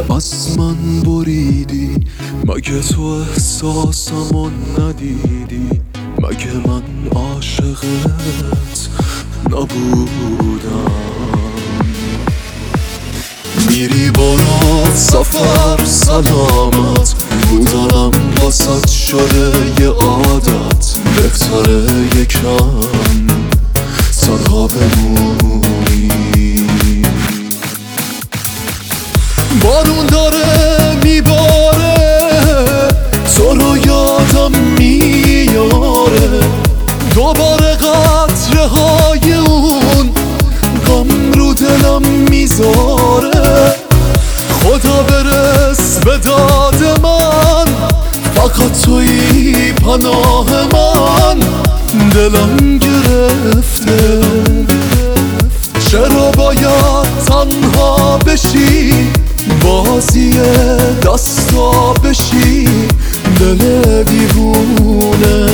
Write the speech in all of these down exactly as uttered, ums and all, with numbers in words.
از من بریدی، مگه تو احساسمو ندیدی؟ مگه من عاشقت نبودم؟ میری برو سفر سلامت، بودنم واسط شده یه عادت. بهتره یکم تنها بمونی. بارون داره میباره، تو رو یادم میاره. دوباره قطره های اون غم رو دلم میذاره. خدا برس به داد من، فقط تویی پناه من. دلم گرفته، چرا باید تنها بشی؟ بازی دستا بشی دل دیوونه.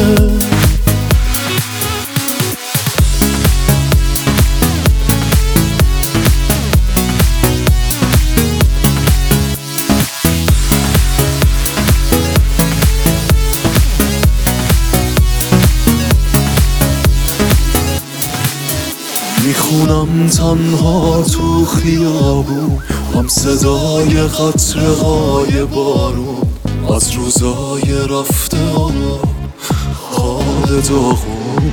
میخونم تنها تو خیابون، هم صدای قطره های بارون از روزای رفته و حال داغون.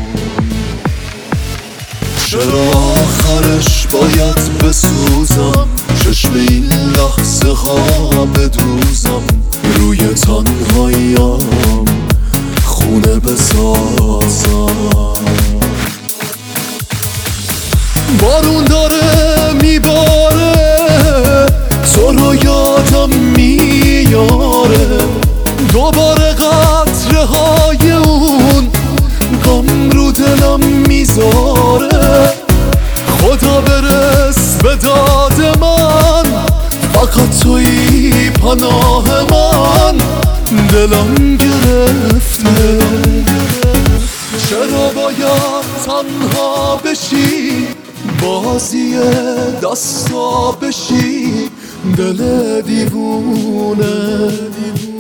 چرا آخرش باید بسوزم؟ چشم این لحظه ها بدوزم. روی تنهاییم خونه بسازم. بارون داره میباره، تو رو یادم میاره. دوباره قطره های اون غم رو دلم میذاره. خدا برس به داد من، فقط تویی پناه من. دلم گرفته، چرا باید تنها بشی؟ بازی دستا بشی دل دیوونه.